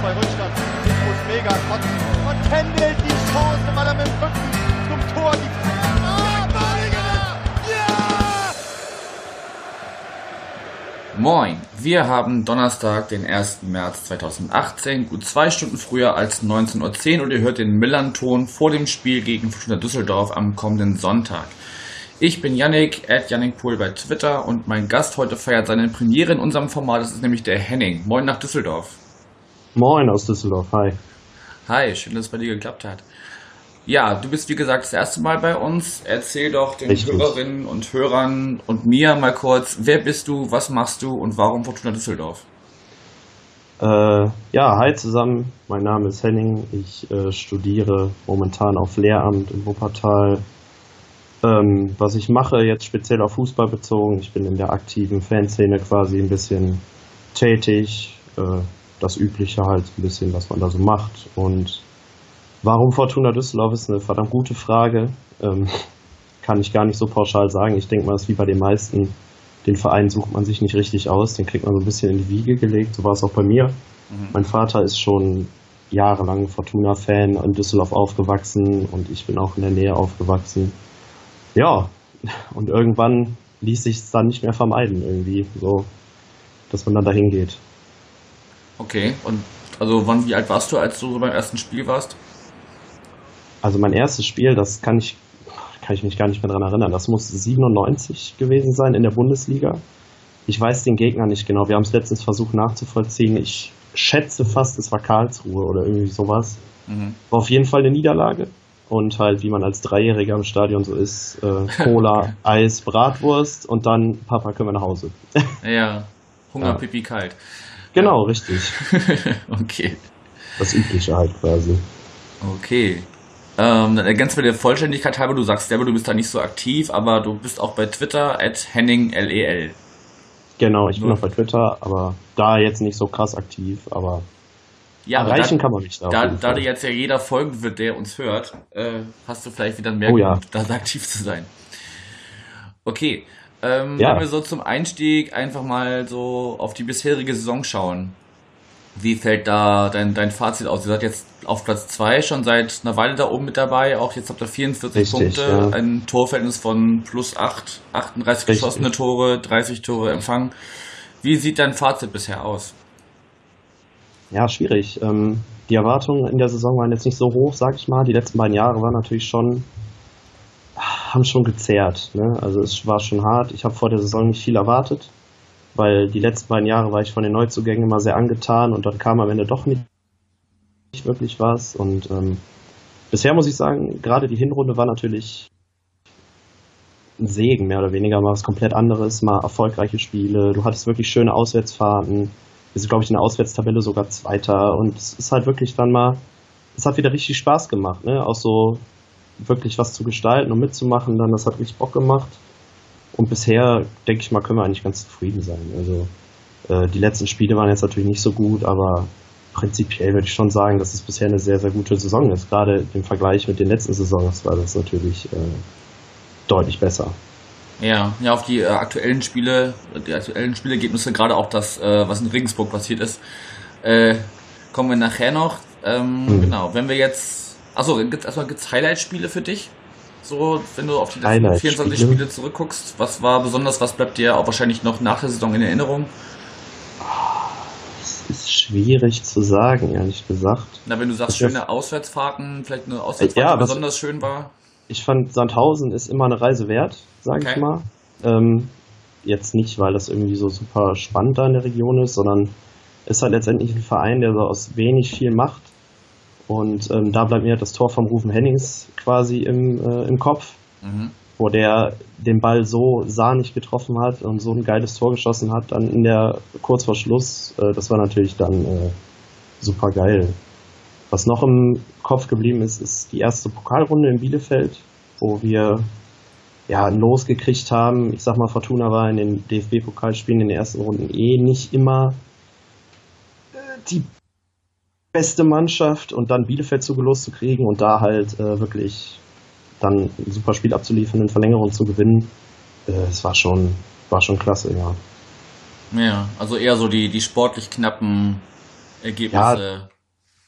bei Rückstand. Petrus mega trotzdem. Und händelt die Chance, weil er mit dem Rücken zum Tor die... Moin, wir haben Donnerstag, den 1. März 2018, gut 2 Stunden früher als 19:10 Uhr und ihr hört den Millern-Ton vor dem Spiel gegen Fortuna Düsseldorf am kommenden Sonntag. Ich bin Yannick, @YannickPohl bei Twitter und mein Gast heute feiert seine Premiere in unserem Format, das ist nämlich der Henning. Moin nach Düsseldorf. Moin aus Düsseldorf, hi. Hi, schön, dass es bei dir geklappt hat. Ja, du bist wie gesagt das erste Mal bei uns. Erzähl doch den Hörerinnen und Hörern und mir mal kurz, wer bist du, was machst du und warum Fortuna Düsseldorf? Hi zusammen, mein Name ist Henning, ich studiere momentan auf Lehramt in Wuppertal. Was ich mache, jetzt speziell auf Fußball bezogen, ich bin in der aktiven Fanszene quasi ein bisschen tätig, das Übliche halt ein bisschen, was man da so macht. Und warum Fortuna Düsseldorf ist eine verdammt gute Frage, kann ich gar nicht so pauschal sagen. Ich denke mal, es ist wie bei den meisten, den Verein sucht man sich nicht richtig aus, den kriegt man so ein bisschen in die Wiege gelegt, so war es auch bei mir. Mein Vater ist schon jahrelang Fortuna-Fan, in Düsseldorf aufgewachsen und ich bin auch in der Nähe aufgewachsen. Ja, und irgendwann ließ sich es dann nicht mehr vermeiden irgendwie, so, dass man dann dahin geht. Okay, und also wie alt warst du, als du so beim ersten Spiel warst? Also mein erstes Spiel, das kann ich mich gar nicht mehr daran erinnern. Das muss 97 gewesen sein in der Bundesliga. Ich weiß den Gegner nicht genau. Wir haben es letztens versucht nachzuvollziehen. Ich schätze fast, es war Karlsruhe oder irgendwie sowas. War auf jeden Fall eine Niederlage. Und halt, wie man als Dreijähriger im Stadion so ist, Cola, Eis, Bratwurst und dann, Papa, können wir nach Hause. Ja, Hunger, Ja. Pipi, kalt. Genau, richtig. Okay. Das Übliche halt quasi. Okay. Ganz für der Vollständigkeit halber, du sagst selber, du bist da nicht so aktiv, aber du bist auch bei Twitter @HenningLEL. Genau, ich bin auch bei Twitter, aber da jetzt nicht so krass aktiv, aber Ja, aber erreichen kann man mich da. da dir jetzt ja jeder folgen wird, der uns hört, hast du vielleicht wieder mehr Grund, da aktiv zu sein. Okay, wenn wir so zum Einstieg einfach mal so auf die bisherige Saison schauen. Wie fällt da dein Fazit aus? Ihr seid jetzt auf Platz 2 schon seit einer Weile da oben mit dabei. Auch jetzt habt ihr 44 Richtig, Punkte, ja. ein Torverhältnis von +8, 38 geschossene Tore, 30 Tore empfangen. Wie sieht dein Fazit bisher aus? Ja, schwierig. Die Erwartungen in der Saison waren jetzt nicht so hoch, sag ich mal. Die letzten beiden Jahre waren natürlich haben schon gezerrt. Ne? Also es war schon hart. Ich habe vor der Saison nicht viel erwartet, weil die letzten beiden Jahre war ich von den Neuzugängen immer sehr angetan und dann kam am Ende doch nicht wirklich was. Und bisher muss ich sagen, gerade die Hinrunde war natürlich ein Segen, mehr oder weniger, mal was komplett anderes, mal erfolgreiche Spiele. Du hattest wirklich schöne Auswärtsfahrten. Wir sind, glaube ich, in der Auswärtstabelle sogar Zweiter und es ist halt wirklich dann mal, es hat wieder richtig Spaß gemacht, ne? Auch so wirklich was zu gestalten und mitzumachen, dann das hat richtig Bock gemacht. Und bisher, denke ich mal, können wir eigentlich ganz zufrieden sein. Also die letzten Spiele waren jetzt natürlich nicht so gut, aber prinzipiell würde ich schon sagen, dass es bisher eine sehr, sehr gute Saison ist. Gerade im Vergleich mit den letzten Saisons war das natürlich deutlich besser. Ja, auf die aktuellen Spielergebnisse, gerade auch das, was in Regensburg passiert ist, kommen wir nachher noch. Genau, wenn wir jetzt, gibt's Highlight-Spiele für dich? So, wenn du auf die letzten 24 Spiele zurückguckst, was war besonders, was bleibt dir auch wahrscheinlich noch nach der Saison in Erinnerung? Das ist schwierig zu sagen, ehrlich gesagt. Na, wenn du sagst, schöne Auswärtsfahrten, vielleicht eine Auswärtsfahrt, die besonders schön war? Ich fand, Sandhausen ist immer eine Reise wert, sage ich mal. Jetzt nicht, weil das irgendwie so super spannend da in der Region ist, sondern ist halt letztendlich ein Verein, der so aus wenig viel macht. Und da bleibt mir halt das Tor vom Rufen Hennings quasi im Kopf, wo der den Ball so sahnig getroffen hat und so ein geiles Tor geschossen hat, dann kurz vor Schluss. Das war natürlich dann super geil. Was noch im Kopf geblieben ist, ist die erste Pokalrunde in Bielefeld, wo wir ein Los gekriegt haben. Ich sag mal, Fortuna war in den DFB-Pokalspielen in den ersten Runden nicht immer die beste Mannschaft und dann Bielefeld zugelost zu kriegen und da halt wirklich dann ein super Spiel abzuliefern, in Verlängerung zu gewinnen, das war schon klasse, ja. Ja, also eher so die sportlich knappen Ergebnisse.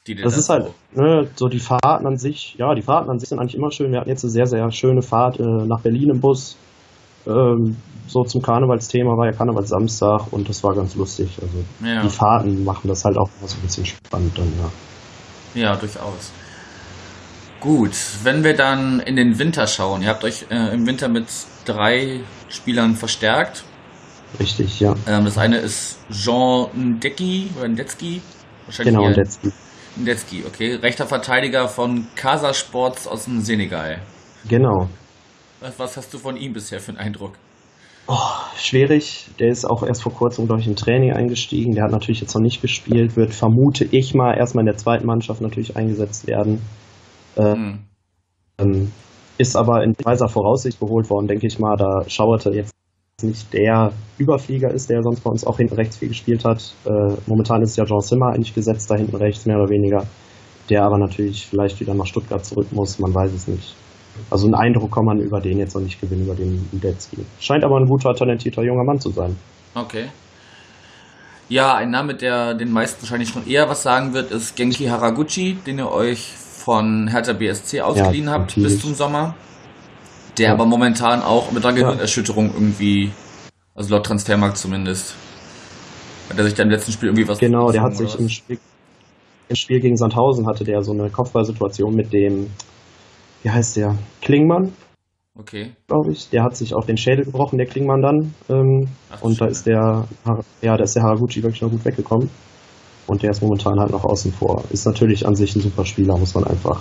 die dir Das ist halt, ne, so die Fahrten an sich, ja, die Fahrten an sich sind eigentlich immer schön. Wir hatten jetzt eine sehr, sehr schöne Fahrt nach Berlin im Bus. So zum Karnevalsthema war ja Karnevalssamstag und das war ganz lustig. Also die Fahrten machen das halt auch immer so ein bisschen spannend dann, ja. Ja, durchaus. Gut, wenn wir dann in den Winter schauen, ihr habt euch im Winter mit 3 Spielern verstärkt. Richtig, ja. Das eine ist Jean Ndeki oder Ndetski. Wahrscheinlich genau, Ndetski. Ndetski, okay. Rechter Verteidiger von Casa Sports aus dem Senegal. Genau. Was hast du von ihm bisher für einen Eindruck? Schwierig. Der ist auch erst vor kurzem, glaube ich, im Training eingestiegen. Der hat natürlich jetzt noch nicht gespielt, wird, vermute ich mal, erstmal in der zweiten Mannschaft natürlich eingesetzt werden. Ist aber in weiser Voraussicht geholt worden, denke ich mal, da Schauerte jetzt nicht der Überflieger ist, der sonst bei uns auch hinten rechts viel gespielt hat. Momentan ist ja Jean Zimmer eigentlich gesetzt, da hinten rechts mehr oder weniger, der aber natürlich vielleicht wieder nach Stuttgart zurück muss, man weiß es nicht. Also einen Eindruck kann man über den jetzt noch nicht gewinnen, über den Ndetski. Scheint aber ein guter, talentierter junger Mann zu sein. Okay. Ja, ein Name, der den meisten wahrscheinlich schon eher was sagen wird, ist Genki Haraguchi, den ihr euch von Hertha BSC ausgeliehen habt bis zum Sommer. Der aber momentan auch mit einer Gehirnerschütterung irgendwie, also laut Transfermarkt zumindest, hat er sich dann im letzten Spiel irgendwie was... Genau, der hat sich im Spiel gegen Sandhausen hatte der so eine Kopfballsituation mit dem, wie heißt der, Klingmann, glaube ich. Der hat sich auch den Schädel gebrochen, der Klingmann dann. Und da ist der Haraguchi wirklich noch gut weggekommen. Und der ist momentan halt noch außen vor. Ist natürlich an sich ein super Spieler, muss man einfach,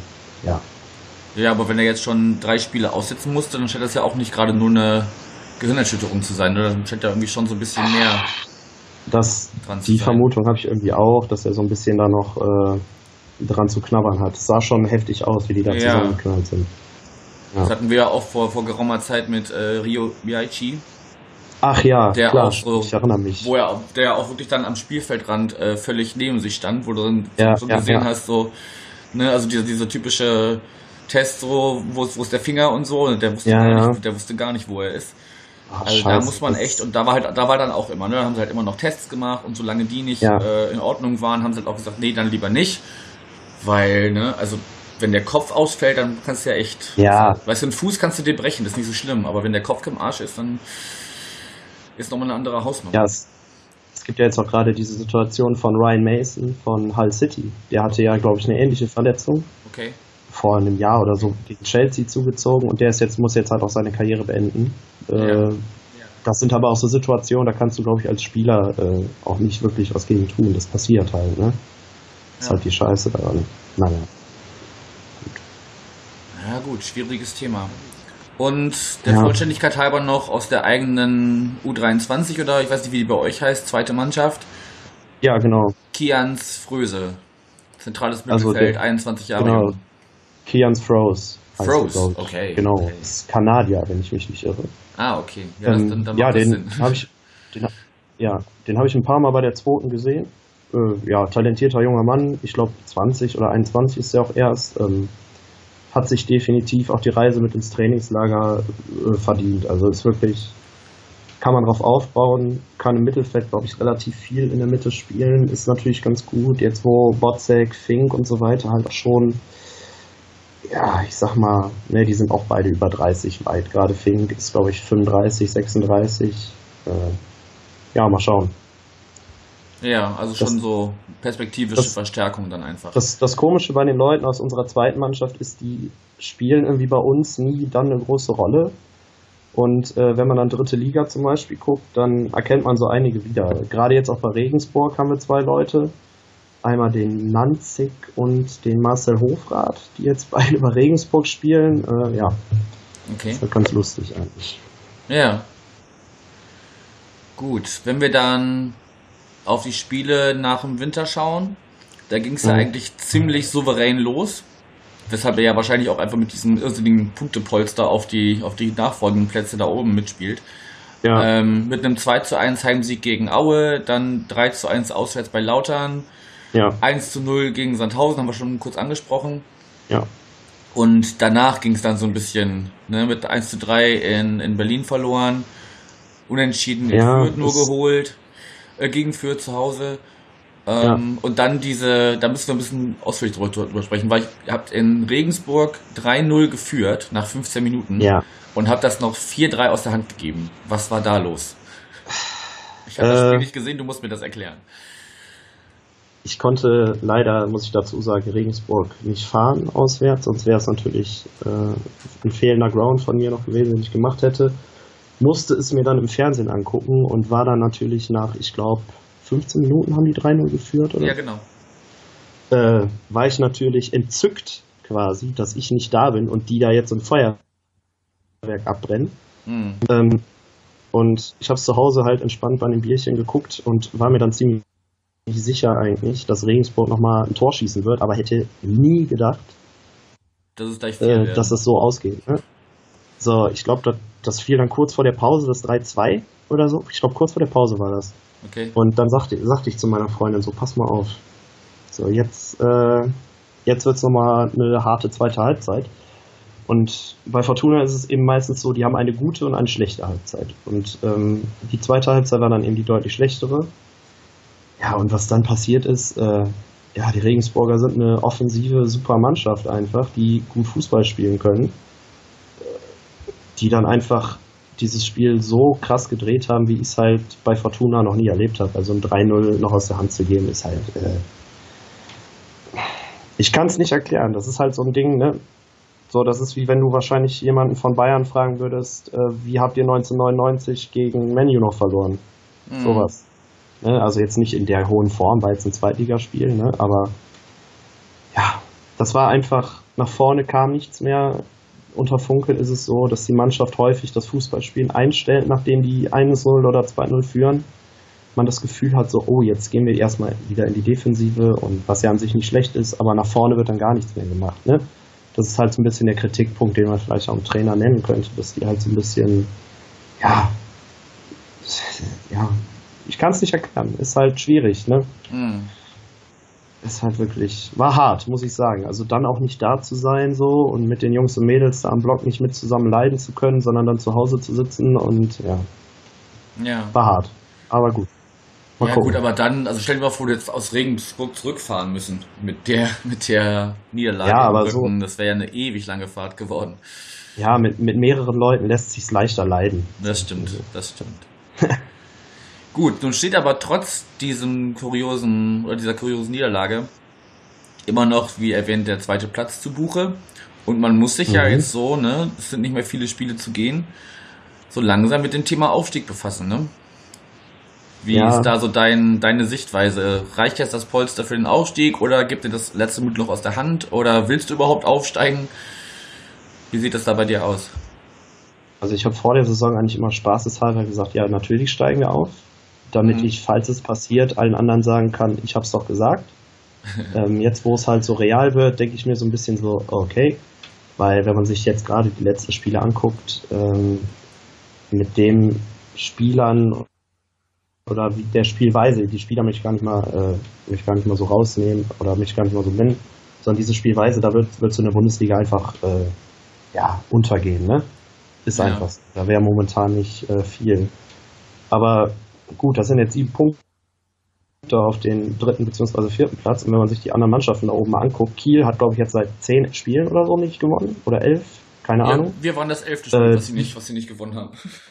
Ja, aber wenn er jetzt schon 3 Spiele aussetzen musste, dann scheint das ja auch nicht gerade nur eine Gehirnerschütterung zu sein, oder? Dann scheint er irgendwie schon so ein bisschen mehr dran zu Die sein. Vermutung habe ich irgendwie auch, dass er so ein bisschen da noch dran zu knabbern hat. Es sah schon heftig aus, wie die da zusammengeknallt sind. Ja. Das hatten wir ja auch vor geraumer Zeit mit Rio Biaichi. Ach ja, der klar, auch so, ich erinnere mich. Der auch wirklich dann am Spielfeldrand völlig neben sich stand, wo du dann gesehen hast, so, ne, also diese typische Test, so, wo ist der Finger und so, und der wusste gar nicht, wo er ist. Ach, also Scheiße, da muss man echt, und da war dann auch immer, ne, da haben sie halt immer noch Tests gemacht, und solange die nicht in Ordnung waren, haben sie halt auch gesagt, nee, dann lieber nicht, weil, ne, also wenn der Kopf ausfällt, dann kannst du ja echt, weißt du, einen Fuß kannst du dir brechen, das ist nicht so schlimm, aber wenn der Kopf im Arsch ist, dann ist nochmal eine andere Hausnummer. Ja, es gibt ja jetzt auch gerade diese Situation von Ryan Mason von Hull City. Der hatte ja, glaube ich, eine ähnliche Verletzung. Okay. Vor einem Jahr oder so gegen Chelsea zugezogen und muss jetzt halt auch seine Karriere beenden. Das sind aber auch so Situationen, da kannst du, glaube ich, als Spieler auch nicht wirklich was gegen tun. Das passiert halt, ne? Das ist halt die Scheiße daran. Naja. Ja gut, schwieriges Thema. Und der Vollständigkeit halber noch aus der eigenen U23 oder ich weiß nicht, wie die bei euch heißt, zweite Mannschaft. Ja, genau. Kians Fröse. Zentrales Mittelfeld, 21 Jahre genau. jung. Kians Froese. Froese, okay. Genau, ist Kanadier, wenn ich mich nicht irre. Ah, okay. Ja, dann macht das den Sinn. habe ich ein paar Mal bei der zweiten gesehen. Talentierter junger Mann, ich glaube 20 oder 21 ist er auch erst. Hat sich definitiv auch die Reise mit ins Trainingslager verdient. Also ist wirklich, kann man drauf aufbauen, kann im Mittelfeld, glaube ich, relativ viel in der Mitte spielen, ist natürlich ganz gut. Jetzt wo Botzek, Fink und so weiter halt auch schon, ich sag mal, ne, die sind auch beide über 30 weit. Gerade Fink ist, glaube ich, 35, 36. Mal schauen. Ja, also schon so perspektivische Verstärkung dann einfach. Das Komische bei den Leuten aus unserer zweiten Mannschaft ist, die spielen irgendwie bei uns nie dann eine große Rolle. Und wenn man dann dritte Liga zum Beispiel guckt, dann erkennt man so einige wieder. Gerade jetzt auch bei Regensburg haben wir 2 Leute. Einmal den Nanzig und den Marcel Hofrath, die jetzt beide bei Regensburg spielen. Okay. Das ist halt ganz lustig eigentlich. Ja. Gut, wenn wir dann auf die Spiele nach dem Winter schauen, da ging es ja eigentlich ziemlich souverän los, weshalb er ja wahrscheinlich auch einfach mit diesem irrsinnigen Punktepolster auf die nachfolgenden Plätze da oben mitspielt. Ja. Mit einem 2:1 Heimsieg gegen Aue, dann 3:1 auswärts bei Lautern, 1:0 gegen Sandhausen, haben wir schon kurz angesprochen. Ja. Und danach ging es dann so ein bisschen, ne, mit 1:3 in Berlin verloren, unentschieden in Fürth nur geholt, gegen Fürth zu Hause. Und dann da müssen wir ein bisschen ausführlich drüber sprechen, weil ihr habt in Regensburg 3-0 geführt nach 15 Minuten und habt das noch 4-3 aus der Hand gegeben. Was war da los? Ich habe das Spiel nicht gesehen, du musst mir das erklären. Ich konnte leider, muss ich dazu sagen, Regensburg nicht fahren auswärts, sonst wäre es natürlich ein fehlender Ground von mir noch gewesen, den ich gemacht hätte. Musste es mir dann im Fernsehen angucken und war dann natürlich nach, ich glaube, 15 Minuten haben die 3-0 geführt, oder? Ja, genau. War ich natürlich entzückt quasi, dass ich nicht da bin und die da jetzt ein Feuerwerk abbrennen. Und ich habe es zu Hause halt entspannt bei einem Bierchen geguckt und war mir dann ziemlich sicher eigentlich, dass Regensburg nochmal ein Tor schießen wird, aber hätte nie gedacht, dass es so ausgeht. Ne? So, ich glaube, das fiel dann kurz vor der Pause, das 3-2 oder so. Ich glaube, kurz vor der Pause war das. Okay. Und dann sagte ich zu meiner Freundin so, pass mal auf. So, jetzt wird's nochmal eine harte zweite Halbzeit. Und bei Fortuna ist es eben meistens so, die haben eine gute und eine schlechte Halbzeit. Und die zweite Halbzeit war dann eben die deutlich schlechtere. Ja, und was dann passiert ist, die Regensburger sind eine offensive, super Mannschaft einfach, die gut Fußball spielen können. Die dann einfach dieses Spiel so krass gedreht haben, wie ich es halt bei Fortuna noch nie erlebt habe. Also ein 3-0 noch aus der Hand zu geben, ist halt... ich kann es nicht erklären. Das ist halt so ein Ding, ne? So, das ist wie wenn du wahrscheinlich jemanden von Bayern fragen würdest, wie habt ihr 1999 gegen Man U noch verloren? Sowas. Ne? Also jetzt nicht in der hohen Form, weil es ein Zweitligaspiel, ne? Aber ja, das war einfach, nach vorne kam nichts mehr. Unter Funkel ist es so, dass die Mannschaft häufig das Fußballspielen einstellt, nachdem die 1-0 oder 2-0 führen. Man das Gefühl hat so, oh, jetzt gehen wir erstmal wieder in die Defensive und was ja an sich nicht schlecht ist, aber nach vorne wird dann gar nichts mehr gemacht. Ne? Das ist halt so ein bisschen der Kritikpunkt, den man vielleicht auch einem Trainer nennen könnte, dass die halt so ein bisschen, ja, ich kann es nicht erklären, ist halt schwierig, ne? Ist halt wirklich, war hart, muss ich sagen. Also dann auch nicht da zu sein so und mit den Jungs und Mädels da am Block nicht mit zusammen leiden zu können, sondern dann zu Hause zu sitzen und war hart. Aber gut. Mal gucken. Gut, aber dann, also stell dir mal vor, du jetzt aus Regensburg zurückfahren müssen mit der Niederlage aber im Rücken. so, Das wäre ja eine ewig lange Fahrt geworden. Ja, mit mehreren Leuten lässt sich's leichter leiden. Das stimmt. Gut, nun steht aber trotz dieser kuriosen Niederlage immer noch, wie erwähnt, der zweite Platz zu Buche. Und man muss sich ja jetzt so, ne, es sind nicht mehr viele Spiele zu gehen, so langsam mit dem Thema Aufstieg befassen, ne? Wie ist da so deine Sichtweise? Reicht jetzt das Polster für den Aufstieg oder gibt dir das letzte Mutloch aus der Hand? Oder willst du überhaupt aufsteigen? Wie sieht das da bei dir aus? Also ich habe vor der Saison eigentlich immer spaßeshalber gesagt, ja, natürlich steigen wir auf, damit ich, falls es passiert, allen anderen sagen kann, ich habe es doch gesagt. Jetzt, wo es halt so real wird, denke ich mir so ein bisschen so, okay, weil wenn man sich jetzt gerade die letzten Spiele anguckt, mit den Spielern oder wie der Spielweise, die Spieler möchte ich gar nicht mal so rausnehmen oder mich gar nicht mal so nennen, sondern diese Spielweise, da wird so eine Bundesliga einfach untergehen, ne? Ist einfach so. Da wäre momentan nicht viel. Aber gut, das sind jetzt 7 Punkte auf den 3. bzw. 4. Platz. Und wenn man sich die anderen Mannschaften da oben mal anguckt, Kiel hat, glaube ich, jetzt seit 10 Spielen oder so nicht gewonnen. Oder 11, keine Ahnung. Wir waren das 11. Spiel, was sie nicht gewonnen haben.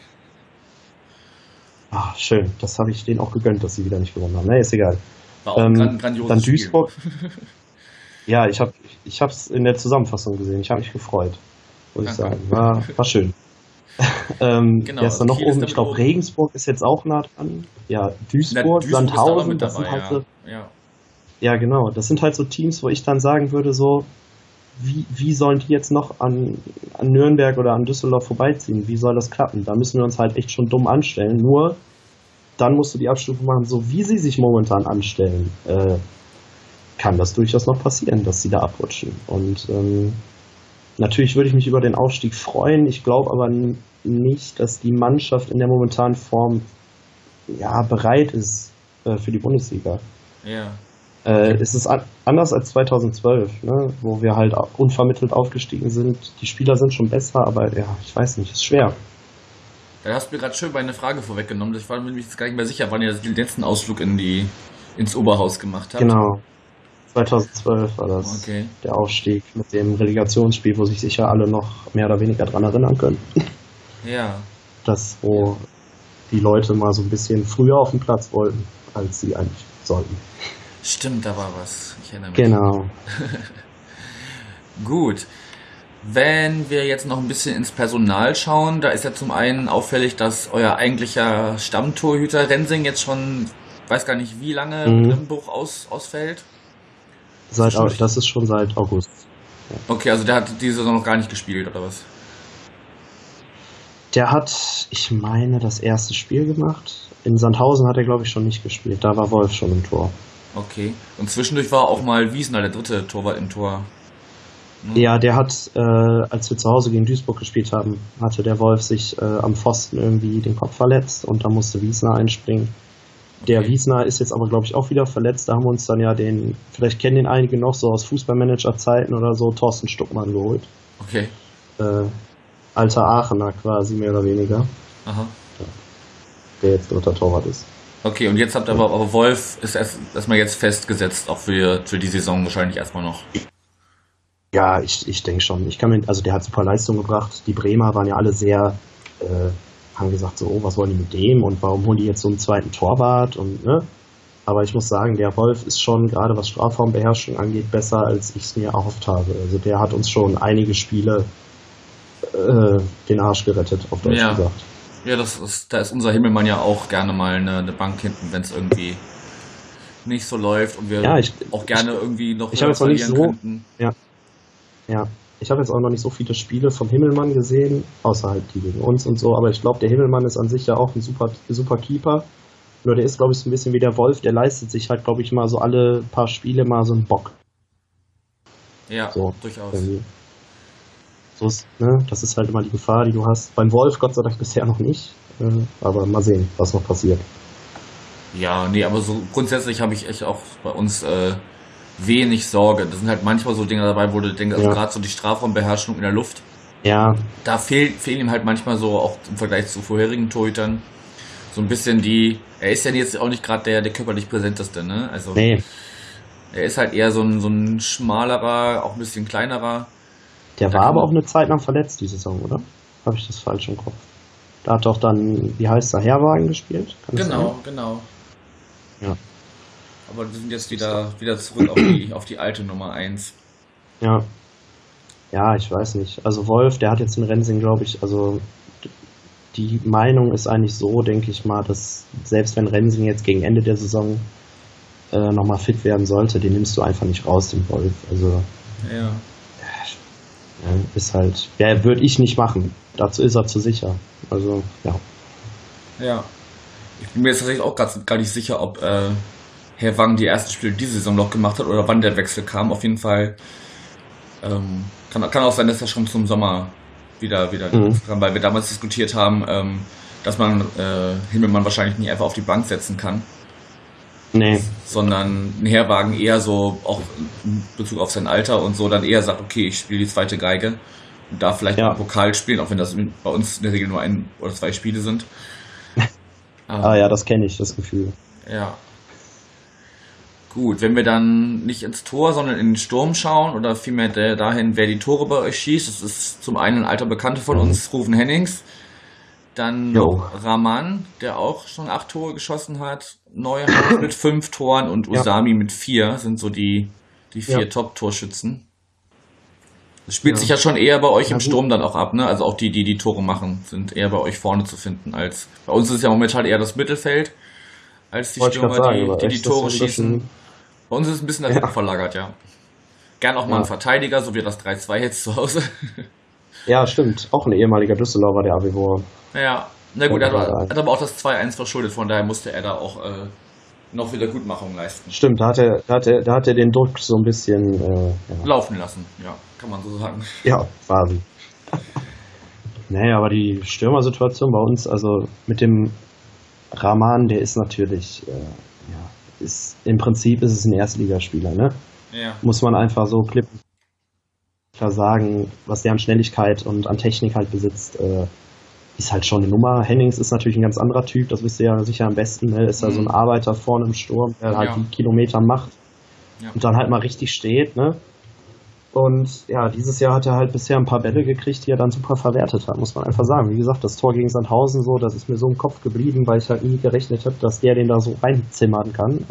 Ach, schön. Das habe ich denen auch gegönnt, dass sie wieder nicht gewonnen haben. Ne, ist egal. War auch ein grandioses dann Duisburg. Spiel. Ja, ich habe es in der Zusammenfassung gesehen. Ich habe mich gefreut, muss ich sagen. War schön. Genau, der ist dann noch oben. Ich glaube, Regensburg ist jetzt auch nah dran. Ja, Duisburg, Sandhausen, das sind halt so. Ja, genau. Das sind halt so Teams, wo ich dann sagen würde, so, wie sollen die jetzt noch an Nürnberg oder an Düsseldorf vorbeiziehen? Wie soll das klappen? Da müssen wir uns halt echt schon dumm anstellen. Nur, dann musst du die Abstufung machen, so wie sie sich momentan anstellen, kann das durchaus noch passieren, dass sie da abrutschen. Und natürlich würde ich mich über den Aufstieg freuen. Ich glaube aber nicht, dass die Mannschaft in der momentanen Form bereit ist für die Bundesliga. Ja. Es ist anders als 2012, ne, wo wir halt unvermittelt aufgestiegen sind. Die Spieler sind schon besser, aber ich weiß nicht, ist schwer. Da hast du mir gerade schön meine Frage vorweggenommen. Ich war mir jetzt gar nicht mehr sicher, wann ihr den letzten Ausflug in die ins Oberhaus gemacht habt. Genau. 2012 war das der Aufstieg mit dem Relegationsspiel, wo sich sicher alle noch mehr oder weniger dran erinnern können. Ja. Das, wo die Leute mal so ein bisschen früher auf den Platz wollten, als sie eigentlich sollten. Stimmt, da war was. Ich erinnere mich. Genau. Gut. Wenn wir jetzt noch ein bisschen ins Personal schauen, da ist ja zum einen auffällig, dass euer eigentlicher Stammtorhüter Rensing jetzt schon, weiß gar nicht wie lange mit dem Bruch ausfällt. Das ist schon seit August. Ja. Okay, also der hat diese Saison noch gar nicht gespielt, oder was? Der hat, ich meine, das erste Spiel gemacht. In Sandhausen hat er, glaube ich, schon nicht gespielt. Da war Wolf schon im Tor. Okay. Und zwischendurch war auch mal Wiesner, der dritte Torwart im Tor. Ja, der hat, als wir zu Hause gegen Duisburg gespielt haben, hatte der Wolf sich am Pfosten irgendwie den Kopf verletzt und da musste Wiesner einspringen. Der Wiesner ist jetzt aber, glaube ich, auch wieder verletzt. Da haben wir uns dann ja vielleicht kennen den einige noch so aus Fußballmanager-Zeiten oder so, Thorsten Stuckmann geholt. Okay. Alter Aachener quasi, mehr oder weniger. Aha. Der jetzt dritter Torwart ist. Okay, und jetzt habt ihr aber Wolf ist erstmal jetzt festgesetzt, auch für die Saison wahrscheinlich erstmal noch. Ja, ich denke schon. Also der hat super Leistung gebracht. Die Bremer waren ja alle sehr, haben gesagt so, oh, was wollen die mit dem und warum holen die jetzt so einen zweiten Torwart und ne? Aber ich muss sagen, der Wolf ist schon, gerade was Strafraumbeherrschung angeht, besser, als ich es mir erhofft habe. Also der hat uns schon einige Spiele den Arsch gerettet, auf Deutsch gesagt. Ja, da ist unser Himmelmann ja auch gerne mal eine Bank hinten, wenn es irgendwie nicht so läuft und wir auch gerne irgendwie noch verlieren könnten. Ja, ich habe jetzt auch noch nicht so viele Spiele vom Himmelmann gesehen, außer halt die gegen uns und so, aber ich glaube, der Himmelmann ist an sich ja auch ein super Keeper. Nur der ist, glaube ich, so ein bisschen wie der Wolf, der leistet sich halt, glaube ich, mal so alle paar Spiele mal so einen Bock. Ja, so, durchaus. Irgendwie. So ist, ne? Das ist halt immer die Gefahr, die du hast. Beim Wolf Gott sei Dank bisher noch nicht, aber mal sehen, was noch passiert. Ja, nee, aber so grundsätzlich habe ich echt auch bei uns wenig Sorge. Das sind halt manchmal so Dinge dabei, wo du denkst, also gerade so die Strafraumbeherrschung in der Luft. Ja. Da fehlen ihm halt manchmal so, auch im Vergleich zu vorherigen Torhütern, so ein bisschen er ist ja jetzt auch nicht gerade der körperlich präsenteste, ne? Also, nee. Er ist halt eher so ein schmalerer, auch ein bisschen kleinerer. Der war aber auch eine Zeit lang verletzt, die Saison, oder? Habe ich das falsch im Kopf? Da hat doch dann, wie heißt der, Herwagen gespielt? Genau. Ja. Aber wir sind jetzt wieder zurück auf die alte Nummer 1. Ja. Ja, ich weiß nicht. Also Wolf, der hat jetzt in Rensing, glaube ich, also die Meinung ist eigentlich so, denke ich mal, dass selbst wenn Rensing jetzt gegen Ende der Saison nochmal fit werden sollte, den nimmst du einfach nicht raus, den Wolf. Also ist halt, würde ich nicht machen. Dazu ist er zu sicher. Also, ja. Ja. Ich bin mir jetzt tatsächlich auch gar nicht sicher, ob Herr Wang die ersten Spiele diese Saison noch gemacht hat oder wann der Wechsel kam. Auf jeden Fall kann auch sein, dass er schon zum Sommer wieder kam, weil wir damals diskutiert haben, dass man Himmelmann wahrscheinlich nicht einfach auf die Bank setzen kann. Nee. Sondern ein Herwagen eher so, auch in Bezug auf sein Alter und so, dann eher sagt, okay, ich spiele die zweite Geige und darf vielleicht einen Pokal spielen, auch wenn das bei uns in der Regel nur 1 oder 2 Spiele sind. Ja, das kenne ich, das Gefühl. Ja. Gut, wenn wir dann nicht ins Tor, sondern in den Sturm schauen oder vielmehr dahin, wer die Tore bei euch schießt, das ist zum einen ein alter Bekannter von uns, Ruven Hennings, dann noch Rahman, der auch schon 8 Tore geschossen hat, Neuhaus mit 5 Toren und Usami mit 4 sind so die 4 Top-Torschützen. Das spielt sich ja schon eher bei euch im Sturm dann auch ab, ne? Also auch die Tore machen, sind eher bei euch vorne zu finden als bei uns ist es ja momentan eher das Mittelfeld als die Stürmer, die Tore schießen. Bei uns ist es ein bisschen nach hinten verlagert, ja. Gern auch mal ein Verteidiger, so wie das 3-2 jetzt zu Hause. Ja, stimmt. Auch ein ehemaliger Düsseldorfer, der Avivor. Ja, na gut, er hat aber auch das 2-1 verschuldet, von daher musste er da auch noch Wiedergutmachung leisten. Stimmt, da hat er den Druck so ein bisschen laufen lassen, ja, kann man so sagen. Ja, quasi. Naja, aber die Stürmersituation bei uns, also mit dem Rahman, der ist natürlich, im Prinzip ist es ein Erstligaspieler, ne? Ja. Muss man einfach so klipp sagen, was der an Schnelligkeit und an Technik halt besitzt, ist halt schon eine Nummer. Hennings ist natürlich ein ganz anderer Typ, das wisst ihr ja sicher am besten. Ne? Ist ja so ein Arbeiter vorne im Sturm, der halt die Kilometer macht und dann halt mal richtig steht. Ne? Und ja, dieses Jahr hat er halt bisher ein paar Bälle gekriegt, die er dann super verwertet hat, muss man einfach sagen. Wie gesagt, das Tor gegen Sandhausen so, das ist mir so im Kopf geblieben, weil ich halt nie gerechnet habe, dass der den da so reinzimmern kann.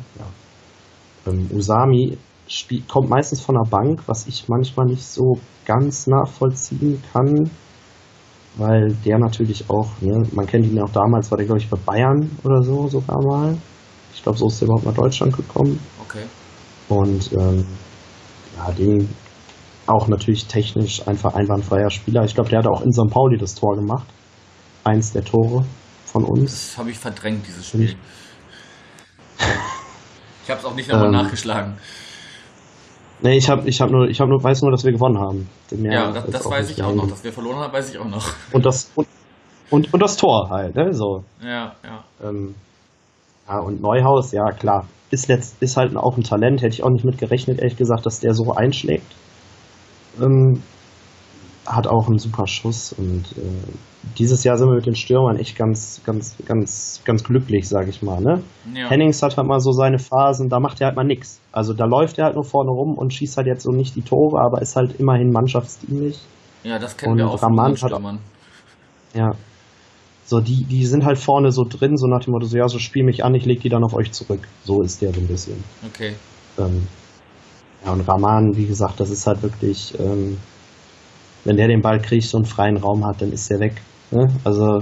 Usami kommt meistens von der Bank, was ich manchmal nicht so ganz nachvollziehen kann, weil der natürlich auch, ne, man kennt ihn ja auch damals, war der glaube ich bei Bayern oder so sogar mal. Ich glaube, so ist er überhaupt nach Deutschland gekommen. Okay. Und den auch natürlich technisch einfach einwandfreier Spieler. Ich glaube, der hat auch in St. Pauli das Tor gemacht. Eins der Tore von uns. Das habe ich verdrängt, dieses Spiel. Ich habe es auch nicht nochmal nachgeschlagen. Nee, ich weiß nur, dass wir gewonnen haben. Das weiß ich auch noch. Dass wir verloren haben, weiß ich auch noch. Und das Tor halt, ne? So. Ja. Und Neuhaus, ja klar, ist halt auch ein Talent, hätte ich auch nicht mit gerechnet, ehrlich gesagt, dass der so einschlägt. Hat auch einen super Schuss und dieses Jahr sind wir mit den Stürmern echt ganz glücklich, sage ich mal. Ne? Ja. Hennings hat halt mal so seine Phasen, da macht er halt mal nix. Also da läuft er halt nur vorne rum und schießt halt jetzt so nicht die Tore, aber ist halt immerhin mannschaftsdienlich. Ja, das kennen wir auch von unseren Stürmern. Ja. So, die sind halt vorne so drin, so nach dem Motto, so ja, so spiel mich an, ich leg die dann auf euch zurück. So ist der so ein bisschen. Okay. Und Rahman, wie gesagt, das ist halt wirklich, wenn der den Ball kriegt, so einen freien Raum hat, dann ist der weg. Ne? Also,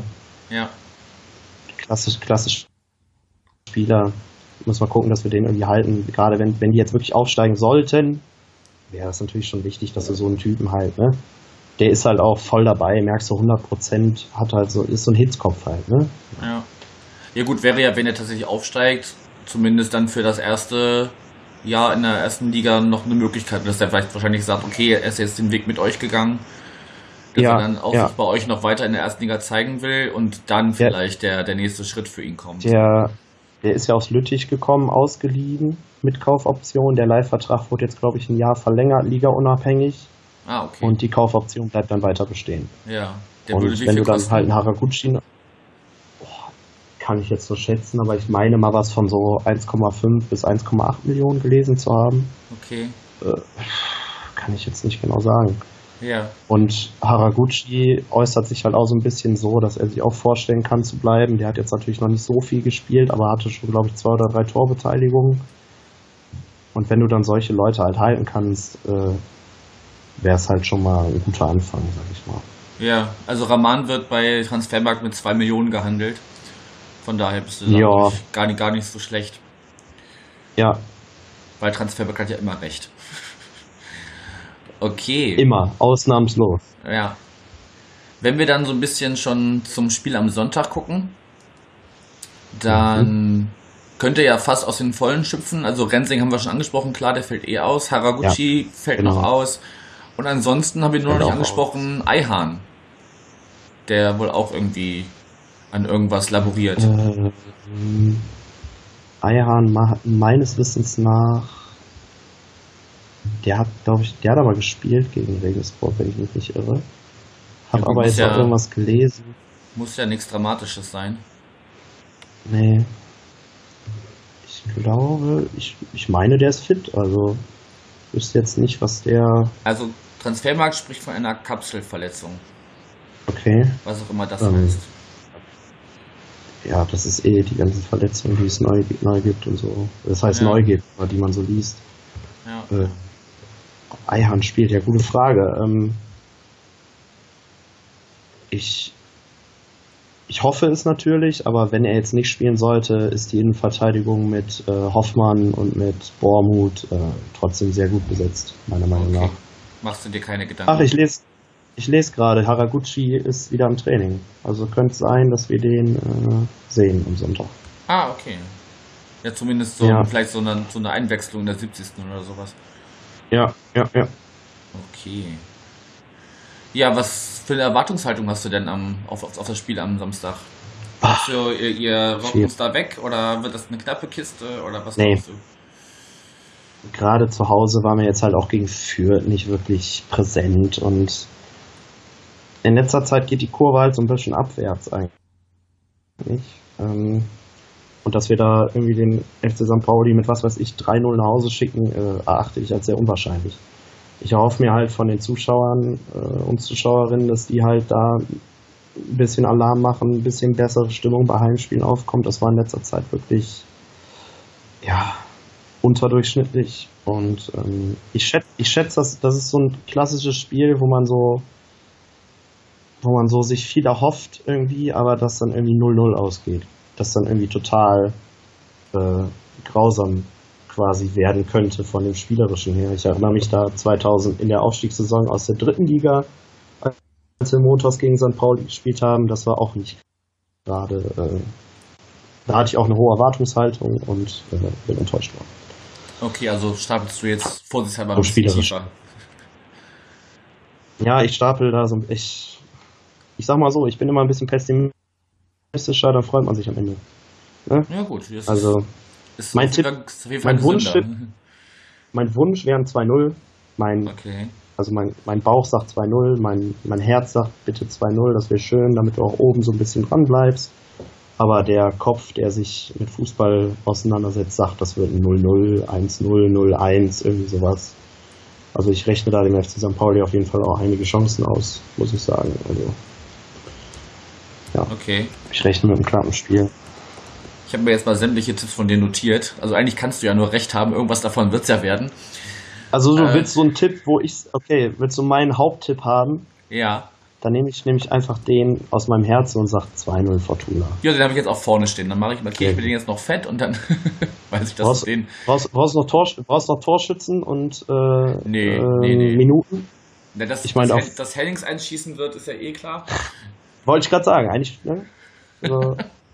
klassisch Spieler. Muss mal gucken, dass wir den irgendwie halten. Gerade wenn die jetzt wirklich aufsteigen sollten, wäre das natürlich schon wichtig, dass du so einen Typen halt, ne? Der ist halt auch voll dabei, merkst du 100%, ist so ein Hitzkopf halt, ne? Ja gut, wäre ja, wenn er tatsächlich aufsteigt, zumindest dann für das erste Jahr in der ersten Liga noch eine Möglichkeit, dass er vielleicht wahrscheinlich sagt, okay, er ist jetzt den Weg mit euch gegangen, dass er dann auch sich bei euch noch weiter in der ersten Liga zeigen will und dann vielleicht der nächste Schritt für ihn kommt. Der ist ja aus Lüttich gekommen, ausgeliehen, mit Kaufoption. Der Leihvertrag wurde jetzt, glaube ich, ein Jahr verlängert, ligaunabhängig. Okay. Und die Kaufoption bleibt dann weiter bestehen. Ja. Und wenn du dann halt einen Haraguchi, kann ich jetzt so schätzen, aber ich meine mal was von so 1,5 bis 1,8 Millionen gelesen zu haben. Okay. Kann ich jetzt nicht genau sagen. Ja. Und Haraguchi äußert sich halt auch so ein bisschen so, dass er sich auch vorstellen kann zu bleiben. Der hat jetzt natürlich noch nicht so viel gespielt, aber hatte schon, glaube ich, 2 oder 3 Torbeteiligungen. Und wenn du dann solche Leute halt halten kannst, wäre es halt schon mal ein guter Anfang, sag ich mal. Ja, also Rahman wird bei Transfermarkt mit 2 Millionen gehandelt. Von daher bist du gar nicht so schlecht. Ja. Weil Transfermarkt hat ja immer recht. Okay. Immer, ausnahmslos. Ja. Wenn wir dann so ein bisschen schon zum Spiel am Sonntag gucken, dann könnte ja fast aus den Vollen schöpfen. Also Rensing haben wir schon angesprochen, klar, der fällt aus. Haraguchi fällt noch aus. Und ansonsten haben wir nur noch nicht angesprochen, Ayhan, der wohl auch irgendwie an irgendwas laboriert. Ayhan meines Wissens nach, der hat aber gespielt gegen Regensburg, wenn ich mich nicht irre. Hab aber jetzt auch irgendwas gelesen. Muss ja nichts Dramatisches sein. Nee. Ich glaube, ich meine, der ist fit, also ich wüsste jetzt nicht, was der... Also Transfermarkt spricht von einer Kapselverletzung. Okay. Was auch immer das heißt. Ja, das ist die ganzen Verletzungen, die es neu gibt und so. Das heißt neu gibt, die man so liest. Ja. Ayhan spielt, ja, gute Frage. Ich hoffe es natürlich, aber wenn er jetzt nicht spielen sollte, ist die Innenverteidigung mit Hoffmann und mit Bormuth trotzdem sehr gut besetzt, meiner Meinung nach. Machst du dir keine Gedanken? Ach, ich lese gerade, Haraguchi ist wieder im Training. Also könnte es sein, dass wir den sehen am Sonntag. Okay. Ja, zumindest vielleicht so eine Einwechslung in der 70. oder sowas. Ja. Okay. Ja, was für eine Erwartungshaltung hast du denn auf das Spiel am Samstag? Ihr rockt uns da weg oder wird das eine knappe Kiste oder was glaubst du? Gerade zu Hause waren wir jetzt halt auch gegen Fürth nicht wirklich präsent und in letzter Zeit geht die Kurve halt so ein bisschen abwärts eigentlich. Und dass wir da irgendwie den FC St. Pauli mit, was weiß ich, 3-0 nach Hause schicken, erachte ich als sehr unwahrscheinlich. Ich erhoffe mir halt von den Zuschauern und Zuschauerinnen, dass die halt da ein bisschen Alarm machen, ein bisschen bessere Stimmung bei Heimspielen aufkommt. Das war in letzter Zeit wirklich, ja, unterdurchschnittlich. Und ich schätze, das ist so ein klassisches Spiel, wo man so sich viel erhofft irgendwie, aber das dann irgendwie 0-0 ausgeht. Das dann irgendwie total grausam quasi werden könnte von dem Spielerischen her. Ich erinnere mich da 2000 in der Aufstiegssaison aus der 3. Liga, als wir montags gegen St. Pauli gespielt haben, das war auch nicht gerade, da hatte ich auch eine hohe Erwartungshaltung und bin enttäuscht worden. Okay, also stapelst du jetzt vorsichtshalber ein So bisschen spielerisch. tiefer. Ja, ich stapel da so, ich sag mal so, ich bin immer ein bisschen pessimistischer, dann freut man sich am Ende. Ne? Ja gut, das Also ist mein auf Tipp, jeden Fall mein gesünder. mein Wunsch wären 2-0. Okay. Also mein Bauch sagt 2-0, mein Herz sagt bitte 2-0, das wäre schön, damit du auch oben so ein bisschen dran bleibst. Aber der Kopf, der sich mit Fußball auseinandersetzt, sagt, das wird ein 0-0, 1-0, 0-1, irgendwie sowas. Also ich rechne da dem FC St. Pauli auf jeden Fall auch einige Chancen aus, muss ich sagen. Also ja, Okay. ich rechne mit einem knappen Spiel. Ich habe mir jetzt mal sämtliche Tipps von dir notiert. Also eigentlich kannst du ja nur recht haben, irgendwas davon wird's ja werden. Also du willst so einen Tipp, willst du meinen Haupttipp haben? Ja. Dann nehme ich einfach den aus meinem Herzen und sage 2-0 Fortuna. Ja, den habe ich jetzt auch vorne stehen. Dann markiere ich mir den jetzt noch fett und dann weiß ich, dass du den... Brauchst noch Torschützen und Nee. Minuten? Ja, Ich dass Hennings einschießen wird, ist ja eh klar. Wollte ich gerade sagen, eigentlich. Ne? Also,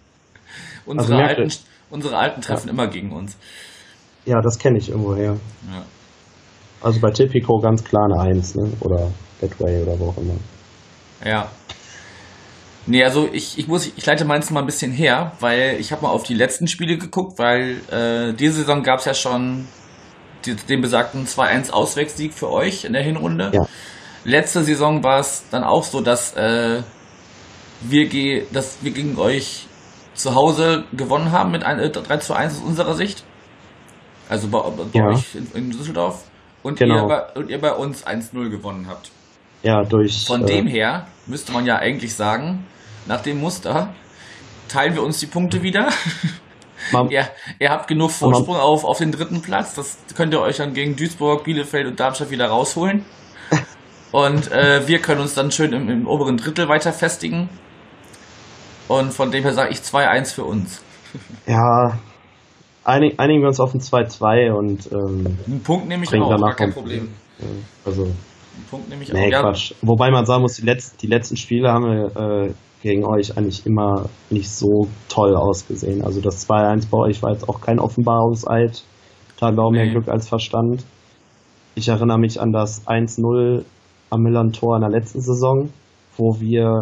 Unsere Alten treffen immer gegen uns. ja, das kenne ich irgendwoher. Ja. Also bei Tipico ganz klar eine 1, ne? Oder Betway oder wo auch immer. Ja. Nee, also ich leite meins mal ein bisschen her, weil ich habe mal auf die letzten Spiele geguckt, weil diese Saison gab es ja schon den besagten 2-1 Auswärtssieg für euch in der Hinrunde. Ja. Letzte Saison war es dann auch so, dass wir gegen euch zu Hause gewonnen haben mit 3-1 aus unserer Sicht. Also bei euch in Düsseldorf. Und Genau. ihr bei uns 1-0 gewonnen habt. Ja, durch. Von dem her müsste man ja eigentlich sagen, nach dem Muster teilen wir uns die Punkte wieder. Ihr habt genug Vorsprung auf den 3. Platz. Das könnt ihr euch dann gegen Duisburg, Bielefeld und Darmstadt wieder rausholen. Und wir können uns dann schön im oberen Drittel weiter festigen. Und von dem her sage ich 2-1 für uns. Ja, einigen wir uns auf ein 2-2 und einen Punkt nehme ich bringen auch, danach gar kein einen Problem. Also, Einen Punkt nehme ich nee, auch. Quatsch. Wobei man sagen muss, die letzten Spiele haben wir gegen euch eigentlich immer nicht so toll ausgesehen. Also das 2-1 bei euch war jetzt auch kein Offenbarungseid. Da haben wir auch mehr Glück als Verstand. Ich erinnere mich an das 1-0 am Millern-Tor in der letzten Saison, wo wir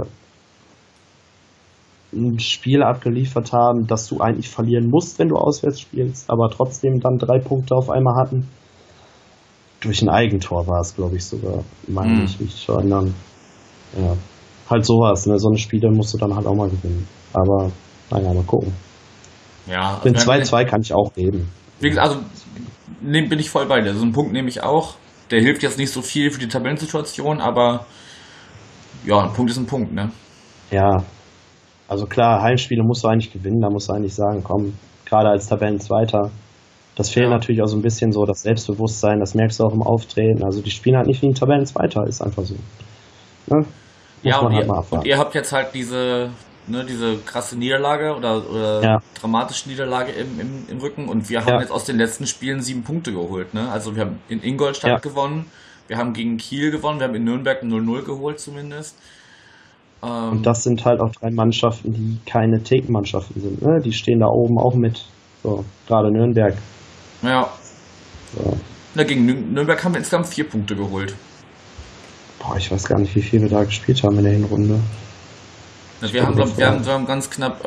ein Spiel abgeliefert haben, das du eigentlich verlieren musst, wenn du auswärts spielst, aber trotzdem dann 3 Punkte auf einmal hatten. Durch ein Eigentor war es, glaube ich, sogar, meine ich mich zu erinnern. Ja, halt sowas, ne? So eine Spiele musst du dann halt auch mal gewinnen. Aber, naja, mal gucken. Ja, Den 2-2 kann ich auch leben. Wie gesagt, also bin ich voll bei dir. So einen Punkt nehme ich auch. Der hilft jetzt nicht so viel für die Tabellensituation, aber ja, ein Punkt ist ein Punkt, ne? Ja, also klar, Heimspiele musst du eigentlich gewinnen, da musst du eigentlich sagen, komm, gerade als Tabellenzweiter, das fehlt natürlich auch so ein bisschen so das Selbstbewusstsein, das merkst du auch im Auftreten, also die spielen halt nicht wie ein Tabellenzweiter, ist einfach so. Ne? Ja, und ihr habt jetzt halt diese krasse Niederlage oder dramatische Niederlage im Rücken und wir haben jetzt aus den letzten Spielen 7 Punkte geholt, ne? Also wir haben in Ingolstadt gewonnen, wir haben gegen Kiel gewonnen, wir haben in Nürnberg 0-0 geholt zumindest. Und das sind halt auch 3 Mannschaften, die keine Thekenmannschaften sind, ne? Die stehen da oben auch mit, so, gerade Nürnberg. Ja. So. Na, gegen Nürnberg haben wir insgesamt 4 Punkte geholt. Boah, ich weiß gar nicht, wie viel wir da gespielt haben in der Hinrunde. Wir haben ganz knapp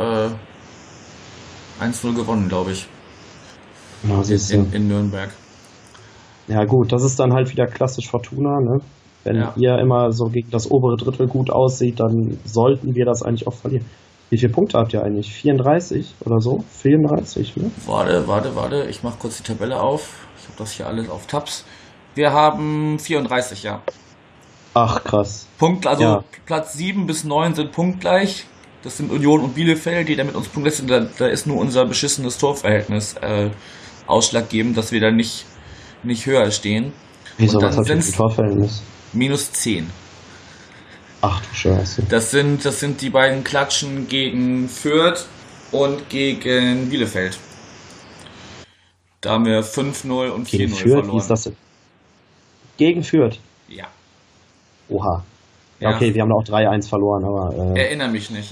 1-0 gewonnen, glaube ich. Ja, in Nürnberg. Ja gut, das ist dann halt wieder klassisch Fortuna, ne? Wenn ihr immer so gegen das obere Drittel gut aussieht, dann sollten wir das eigentlich auch verlieren. Wie viele Punkte habt ihr eigentlich? 34 oder so? 34, ne? Warte. Ich mache kurz die Tabelle auf. Ich habe das hier alles auf Tabs. Wir haben 34, ja. Ach, krass. Platz 7 bis 9 sind punktgleich. Das sind Union und Bielefeld, die da mit uns punktgleich sind. Da ist nur unser beschissenes Torverhältnis ausschlaggebend, dass wir da nicht höher stehen. Wieso, was habt ihr für Torverhältnis? Minus 10. Ach du Scheiße. Das sind die beiden Klatschen gegen Fürth und gegen Bielefeld. Da haben wir 5-0 und 4-0 verloren. Wie ist das denn? Gegen Fürth? Ja. Oha. Ja, okay, wir haben auch 3-1 verloren, aber... Erinnere mich nicht.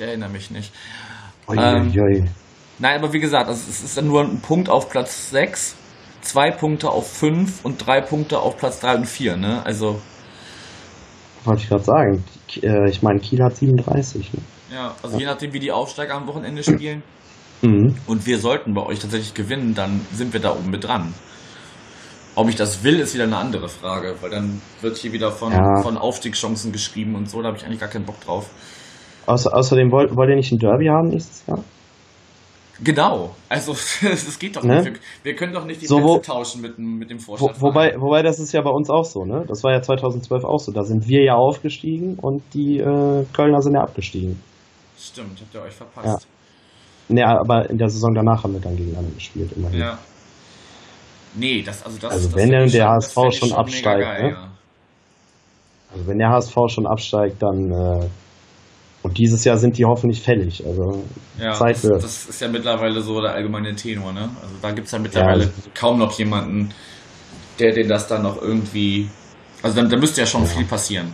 Nein, aber wie gesagt, also es ist dann nur ein Punkt auf Platz 6, 2 Punkte auf 5 und 3 Punkte auf Platz 3 und 4, ne? Also... Wollte ich gerade sagen. Ich meine, Kiel hat 37. Ne? Ja, also je nachdem, wie die Aufsteiger am Wochenende spielen und wir sollten bei euch tatsächlich gewinnen, dann sind wir da oben mit dran. Ob ich das will, ist wieder eine andere Frage, weil dann wird hier wieder von Aufstiegschancen geschrieben und so, da habe ich eigentlich gar keinen Bock drauf. Außerdem wollt ihr nicht ein Derby haben nächstes Jahr? Genau, also es geht doch ne? nicht. Wir können doch nicht die Plätze tauschen mit dem Vorstand. Wobei das ist ja bei uns auch so, ne? Das war ja 2012 auch so. Da sind wir ja aufgestiegen und die Kölner sind ja abgestiegen. Stimmt, habt ihr euch verpasst. Ja. Ne, aber in der Saison danach haben wir dann gegeneinander gespielt, immerhin. Ja. Nee, das wenn der HSV schon absteigt, geil, ne? Ja. Also wenn der HSV schon absteigt, dann und dieses Jahr sind die hoffentlich fällig. Also Zeit wird. Das ist ja mittlerweile so der allgemeine Tenor, ne? Also da gibt es ja mittlerweile kaum noch jemanden, der den das dann noch irgendwie. Also da müsste ja schon viel passieren.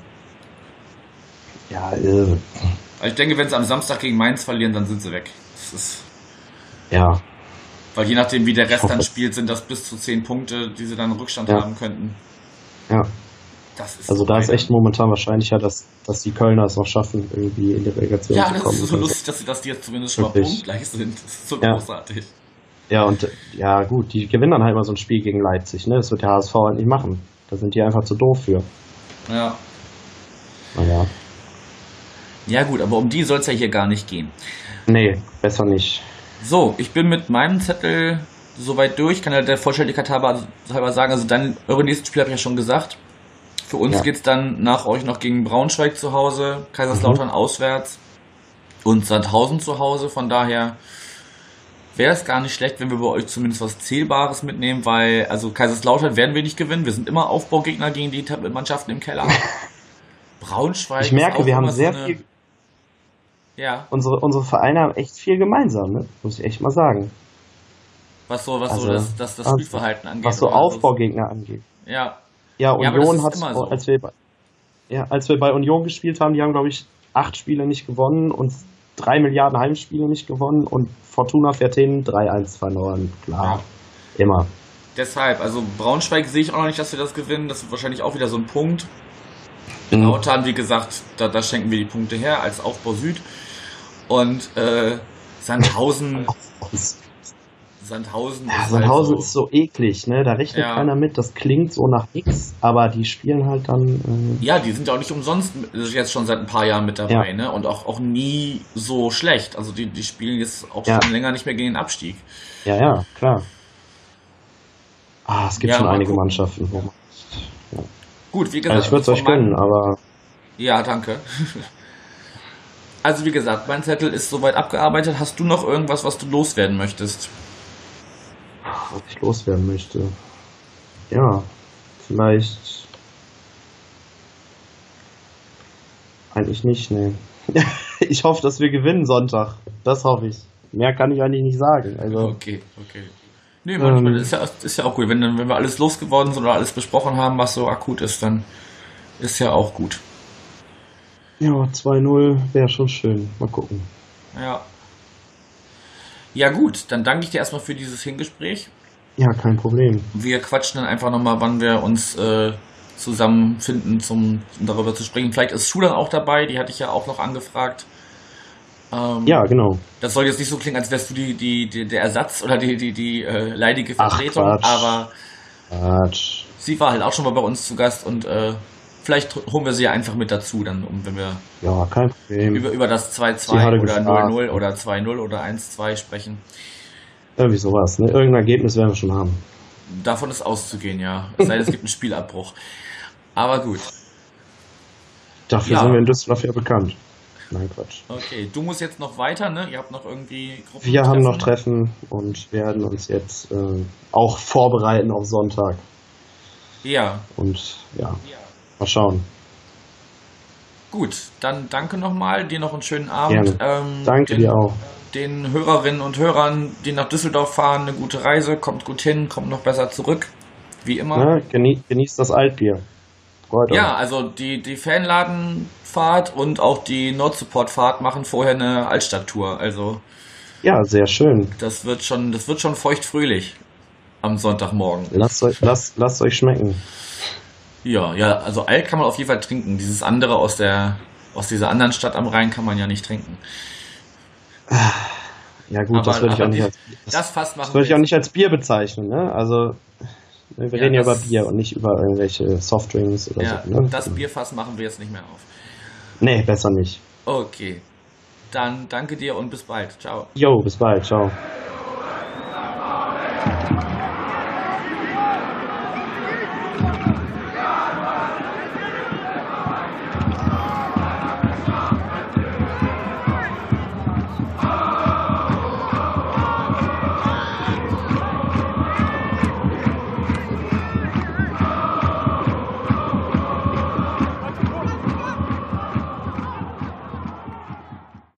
Ja, also ich denke, wenn sie am Samstag gegen Mainz verlieren, dann sind sie weg. Das ist. Ja. Weil je nachdem, wie der Rest dann spielt, sind das bis zu 10 Punkte, die sie dann Rückstand haben könnten. Ja. Das ist also da ist echt momentan wahrscheinlicher, dass die Kölner es noch schaffen, irgendwie in die Relegation zu kommen. Ja, das ist so lustig, dass die jetzt zumindest schon mal punktgleich sind. Das ist so großartig. Ja, und gut, die gewinnen dann halt mal so ein Spiel gegen Leipzig, ne? Das wird der HSV halt nicht machen. Da sind die einfach zu doof für. Ja. Naja. Ja gut, aber um die soll es ja hier gar nicht gehen. Nee, besser nicht. So, ich bin mit meinem Zettel soweit durch, kann ja der Vollständigkeit halber sagen, also eure nächsten Spiele habe ich ja schon gesagt. Für uns geht's dann nach euch noch gegen Braunschweig zu Hause, Kaiserslautern auswärts und Sandhausen zu Hause. Von daher wäre es gar nicht schlecht, wenn wir bei euch zumindest was Zählbares mitnehmen, weil also Kaiserslautern werden wir nicht gewinnen. Wir sind immer Aufbaugegner gegen die Mannschaften im Keller. Braunschweig. Ich merke, wir haben sehr viel. Ja. Unsere Vereine haben echt viel gemeinsam, ne? Muss ich echt mal sagen. Was so das Spielverhalten angeht. Was so Aufbaugegner angeht. Ja. Ja, Union hat, so. als wir bei Union gespielt haben, die haben, glaube ich, 8 Spiele nicht gewonnen und 3 Milliarden Heimspiele nicht gewonnen und Fortuna Vertin 3-1 verloren. Klar, immer. Deshalb, also Braunschweig sehe ich auch noch nicht, dass wir das gewinnen. Das wird wahrscheinlich auch wieder so ein Punkt. Lautern, wie gesagt, da schenken wir die Punkte her als Aufbau Süd. Und Sandhausen... Sandhausen ist so eklig, ne? Da rechnet keiner mit, das klingt so nach nix, aber die spielen halt dann... Ja, die sind ja auch nicht umsonst jetzt schon seit ein paar Jahren mit dabei, ne? Und auch nie so schlecht. Also die spielen jetzt auch schon länger nicht mehr gegen den Abstieg. Ja, klar. Es gibt schon einige Mannschaften, wo man... Gut, wie gesagt... Also ich würde es euch gönnen, aber... Ja, danke. Also wie gesagt, mein Zettel ist soweit abgearbeitet. Hast du noch irgendwas, was du loswerden möchtest? Was ich loswerden möchte? Ja, vielleicht... Eigentlich nicht, ne. Ich hoffe, dass wir gewinnen Sonntag. Das hoffe ich. Mehr kann ich eigentlich nicht sagen. Also, okay. Nee, manchmal ist ja auch gut. Wenn wir alles losgeworden sind oder alles besprochen haben, was so akut ist, dann ist ja auch gut. Ja, 2-0 wäre schon schön. Mal gucken. Ja. Ja gut, dann danke ich dir erstmal für dieses Hingespräch. Ja, kein Problem. Wir quatschen dann einfach nochmal, wann wir uns zusammenfinden, um darüber zu sprechen. Vielleicht ist Schuh dann auch dabei, die hatte ich ja auch noch angefragt. Ja, genau. Das soll jetzt nicht so klingen, als wärst du der Ersatz oder die leidige Vertretung, Quatsch. aber Quatsch. sie war halt auch schon mal bei uns zu Gast und vielleicht holen wir sie ja einfach mit dazu, dann, wenn wir Ja, kein Problem. über das Sie hatte 2-2 oder gefragt. 0-0 oder 2-0 oder 1-2 sprechen. Irgendwie sowas. Ne? Irgendein Ergebnis werden wir schon haben. Davon ist auszugehen, ja. Es sei denn, es gibt einen Spielabbruch. Aber gut. Dafür Ja. sind wir in Düsseldorf ja bekannt. Nein, Quatsch. Okay, du musst jetzt noch weiter, ne? Ihr habt noch irgendwie Gruppen. Wir haben noch Treffen und werden uns jetzt auch vorbereiten auf Sonntag. Ja, Und ja, mal schauen. gut. Dann danke nochmal. Dir noch einen schönen Abend. Danke dir auch. Den Hörerinnen und Hörern, die nach Düsseldorf fahren, eine gute Reise. Kommt gut hin, kommt noch besser zurück. Wie immer. Ne? Genießt das Altbier. Freut euch. Ja, also die Fanladenfahrt und auch die Nord-Support-Fahrt machen vorher eine Altstadttour. Also Ja, sehr schön. das wird schon feuchtfröhlich am Sonntagmorgen. Lasst euch schmecken. Ja, also Alt kann man auf jeden Fall trinken. Dieses andere aus dieser anderen Stadt am Rhein kann man ja nicht trinken. Ja gut, das würde ich auch nicht als Das würde ich auch nicht als Bier bezeichnen. Ne? Also wir reden ja über Bier und nicht über irgendwelche Softdrinks oder Ja, so. Ne? das Bierfass machen wir jetzt nicht mehr auf. Nee, besser nicht. Okay, dann danke dir und bis bald. Ciao. Jo, bis bald. Ciao.